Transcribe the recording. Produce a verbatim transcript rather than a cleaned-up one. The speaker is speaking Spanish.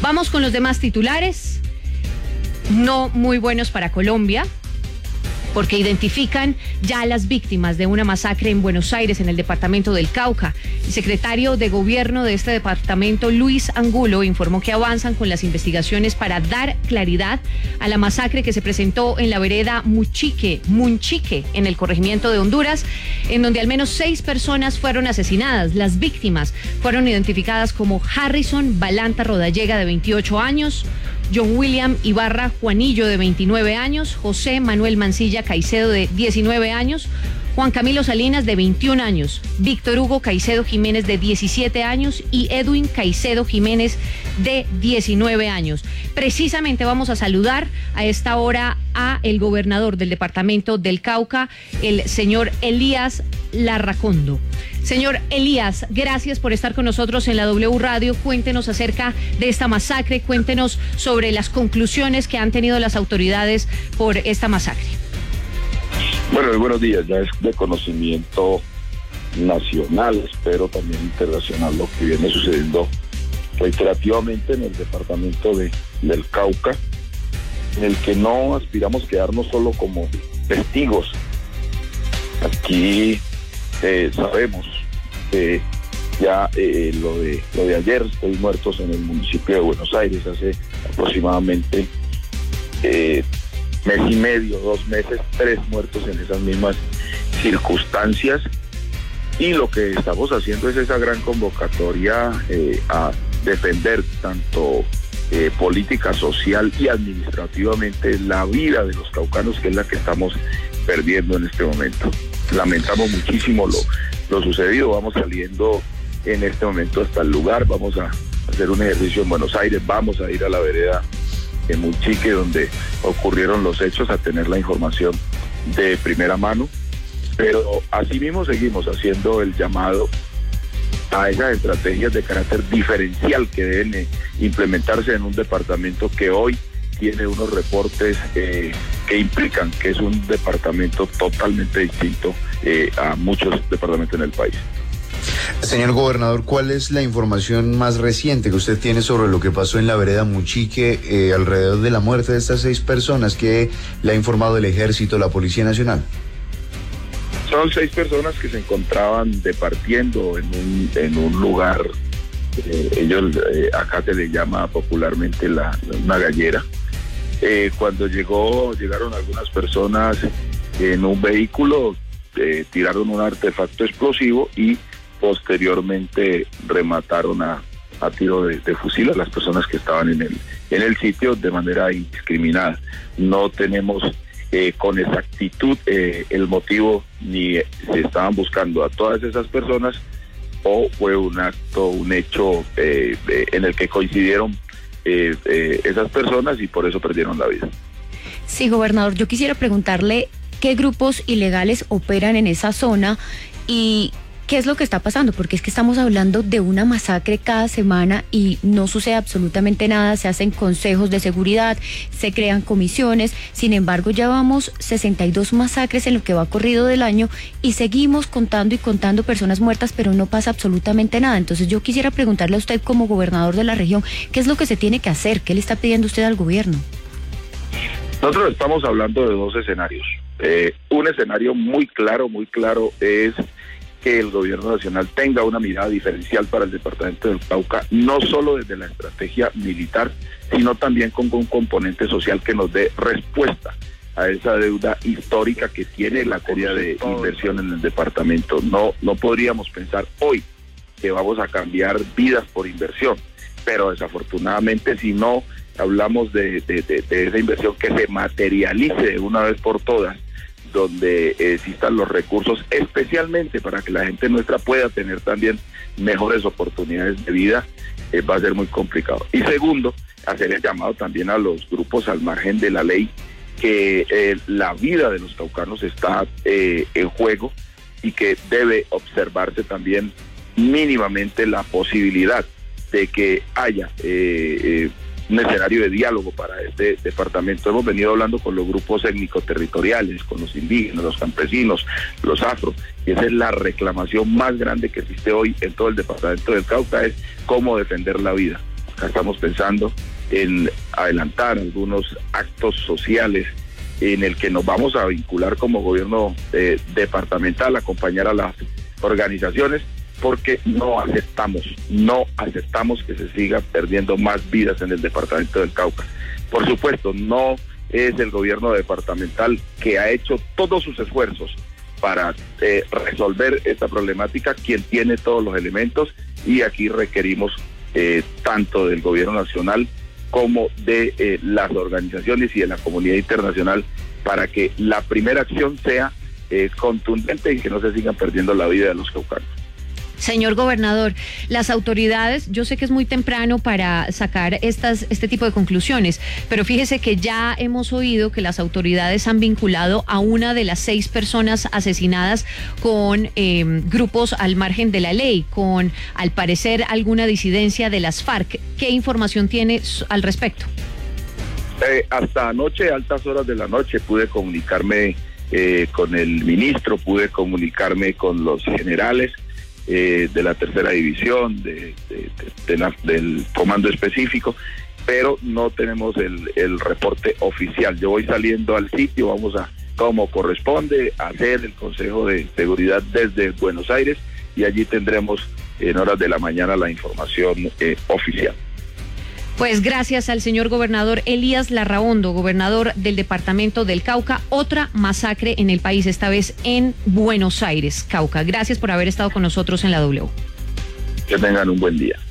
Vamos con los demás titulares, no muy buenos para Colombia, porque identifican ya a las víctimas de una masacre en Buenos Aires, en el departamento del Cauca. El secretario de gobierno de este departamento, Luis Angulo, informó que avanzan con las investigaciones para dar claridad a la masacre que se presentó en la vereda Muchique, Munchique, en el corregimiento de Honduras, en donde al menos seis personas fueron asesinadas. Las víctimas fueron identificadas como Harrison Balanta Rodallega, de veintiocho años, John William Ibarra Juanillo, de veintinueve años, José Manuel Mancilla Caicedo, de diecinueve años, Juan Camilo Salinas, de veintiún años, Víctor Hugo Caicedo Jiménez, de diecisiete años, y Edwin Caicedo Jiménez, de diecinueve años. Precisamente vamos a saludar a esta hora a el gobernador del departamento del Cauca, el señor Elías Larracondo. Señor Elías, gracias por estar con nosotros en la W Radio. Cuéntenos acerca de esta masacre, cuéntenos sobre las conclusiones que han tenido las autoridades por esta masacre. Bueno, muy buenos días. Ya es de conocimiento nacional, espero también internacional, lo que viene sucediendo reiterativamente en el departamento de, del Cauca, en el que no aspiramos quedarnos solo como testigos. Aquí eh, sabemos que ya eh, lo de lo de ayer, seis muertos en el municipio de Buenos Aires, hace aproximadamente eh, mes y medio, dos meses, tres muertos en esas mismas circunstancias, y lo que estamos haciendo es esa gran convocatoria eh, a defender tanto eh, política social y administrativamente la vida de los caucanos, que es la que estamos perdiendo en este momento. Lamentamos muchísimo lo, lo sucedido. Vamos saliendo en este momento hasta el lugar, vamos a hacer un ejercicio en Buenos Aires, vamos a ir a la vereda en Munchique, donde ocurrieron los hechos, a tener la información de primera mano, pero asimismo seguimos haciendo el llamado a esas estrategias de carácter diferencial que deben eh, implementarse en un departamento que hoy tiene unos reportes eh, que implican que es un departamento totalmente distinto eh, a muchos departamentos en el país. Señor gobernador, ¿cuál es la información más reciente que usted tiene sobre lo que pasó en la vereda Muchique eh, alrededor de la muerte de estas seis personas que le ha informado el Ejército, la Policía Nacional? Son seis personas que se encontraban departiendo en un, en un lugar, eh, ellos eh, acá se le llama popularmente la, una gallera. Eh, cuando llegó, llegaron algunas personas en un vehículo, eh, tiraron un artefacto explosivo y posteriormente remataron a, a tiro de, de fusil a las personas que estaban en el, en el sitio de manera indiscriminada. No tenemos eh, con exactitud eh, el motivo, ni se estaban buscando a todas esas personas, o fue un acto, un hecho eh, eh, en el que coincidieron eh, eh, esas personas y por eso perdieron la vida. Sí, gobernador, yo quisiera preguntarle qué grupos ilegales operan en esa zona y ¿qué es lo que está pasando? Porque es que estamos hablando de una masacre cada semana y no sucede absolutamente nada, se hacen consejos de seguridad, se crean comisiones, sin embargo ya vamos sesenta y dos masacres en lo que va corrido del año y seguimos contando y contando personas muertas, pero no pasa absolutamente nada. Entonces yo quisiera preguntarle a usted como gobernador de la región, ¿qué es lo que se tiene que hacer? ¿Qué le está pidiendo usted al gobierno? Nosotros estamos hablando de dos escenarios. Eh, un escenario muy claro, muy claro es que el gobierno nacional tenga una mirada diferencial para el departamento del Cauca, no solo desde la estrategia militar, sino también con un componente social que nos dé respuesta a esa deuda histórica que tiene la materia de inversión en el departamento. No, no podríamos pensar hoy que vamos a cambiar vidas por inversión, pero desafortunadamente si no hablamos de, de, de, de esa inversión que se materialice de una vez por todas, donde existan los recursos, especialmente para que la gente nuestra pueda tener también mejores oportunidades de vida, eh, va a ser muy complicado. Y segundo, hacer el llamado también a los grupos al margen de la ley, que eh, la vida de los caucanos está eh, en juego y que debe observarse también mínimamente la posibilidad de que haya eh, eh, un escenario de diálogo para este departamento. Hemos venido hablando con los grupos étnico-territoriales, con los indígenas, los campesinos, los afro, y esa es la reclamación más grande que existe hoy en todo el departamento del Cauca, es cómo defender la vida. Cauca. Estamos pensando en adelantar algunos actos sociales en el que nos vamos a vincular como gobierno eh, departamental, acompañar a las organizaciones, porque no aceptamos, no aceptamos que se siga perdiendo más vidas en el departamento del Cauca. Por supuesto, no es el gobierno departamental que ha hecho todos sus esfuerzos para eh, resolver esta problemática, quien tiene todos los elementos, y aquí requerimos eh, tanto del gobierno nacional como de eh, las organizaciones y de la comunidad internacional para que la primera acción sea eh, contundente y que no se sigan perdiendo la vida de los caucanos. Señor gobernador, las autoridades, yo sé que es muy temprano para sacar estas, este tipo de conclusiones, pero fíjese que ya hemos oído que las autoridades han vinculado a una de las seis personas asesinadas con eh, grupos al margen de la ley, con, al parecer, alguna disidencia de las FARC. ¿Qué información tiene al respecto? Eh, hasta anoche, altas horas de la noche, pude comunicarme eh, con el ministro, pude comunicarme con los generales Eh, de la tercera división, de, de, de, de la, del comando específico, pero no tenemos el, el reporte oficial. Yo voy saliendo al sitio, vamos a, como corresponde, a hacer el Consejo de Seguridad desde Buenos Aires, y allí tendremos en horas de la mañana la información eh, oficial. Pues gracias al señor gobernador Elías Larraondo, gobernador del departamento del Cauca. Otra masacre en el país, esta vez en Buenos Aires, Cauca. Gracias por haber estado con nosotros en la W. Que tengan un buen día.